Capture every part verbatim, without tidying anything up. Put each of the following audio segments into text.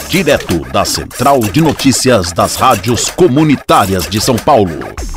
direto da Central de Notícias das Rádios Comunitárias de São Paulo.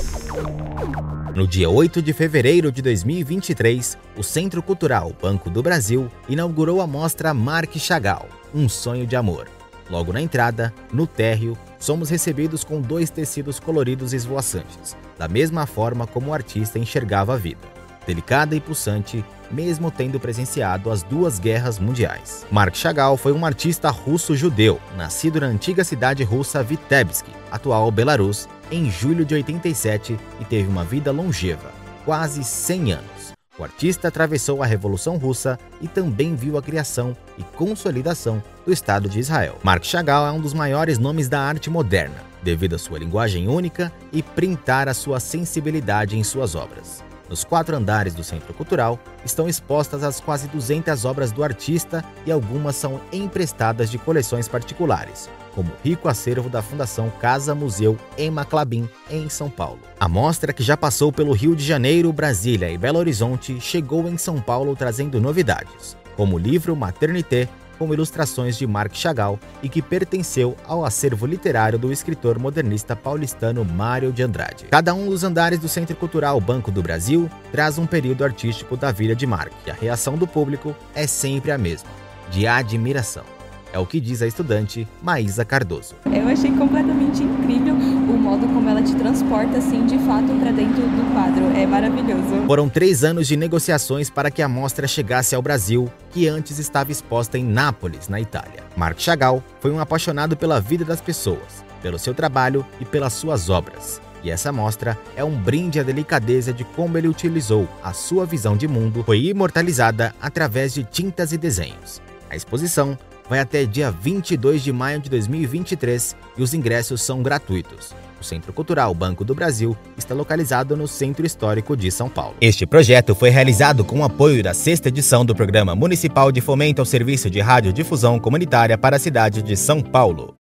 No dia oito de fevereiro de dois mil e vinte e três, o Centro Cultural Banco do Brasil inaugurou a mostra Marc Chagall, Um Sonho de Amor. Logo na entrada, no térreo, somos recebidos com dois tecidos coloridos esvoaçantes, da mesma forma como o artista enxergava a vida, delicada e pulsante, mesmo tendo presenciado as duas guerras mundiais. Marc Chagall foi um artista russo-judeu, nascido na antiga cidade russa Vitebsk, atual Belarus, em julho de oitenta e sete e teve uma vida longeva, quase cem anos. O artista atravessou a Revolução Russa e também viu a criação e consolidação do Estado de Israel. Marc Chagall é um dos maiores nomes da arte moderna, devido à sua linguagem única e printar a sua sensibilidade em suas obras. Nos quatro andares do Centro Cultural estão expostas as quase duzentas obras do artista e algumas são emprestadas de coleções particulares, como o rico acervo da Fundação Casa Museu Emma Klabin, em São Paulo. A mostra, que já passou pelo Rio de Janeiro, Brasília e Belo Horizonte, chegou em São Paulo trazendo novidades, como o livro Maternité, com ilustrações de Marc Chagall e que pertenceu ao acervo literário do escritor modernista paulistano Mário de Andrade. Cada um dos andares do Centro Cultural Banco do Brasil traz um período artístico da vida de Marc, e a reação do público é sempre a mesma, de admiração. É o que diz a estudante Maísa Cardoso. Eu achei completamente incrível o modo como ela te transporta, assim, de fato, para dentro do quadro. É maravilhoso. Foram três anos de negociações para que a mostra chegasse ao Brasil, que antes estava exposta em Nápoles, na Itália. Marc Chagall foi um apaixonado pela vida das pessoas, pelo seu trabalho e pelas suas obras. E essa mostra é um brinde à delicadeza de como ele utilizou a sua visão de mundo, foi imortalizada através de tintas e desenhos. A exposição vai até dia vinte e dois de maio de dois mil e vinte e três e os ingressos são gratuitos. O Centro Cultural Banco do Brasil está localizado no Centro Histórico de São Paulo. Este projeto foi realizado com o apoio da sexta edição do Programa Municipal de Fomento ao Serviço de Radiodifusão Comunitária para a cidade de São Paulo.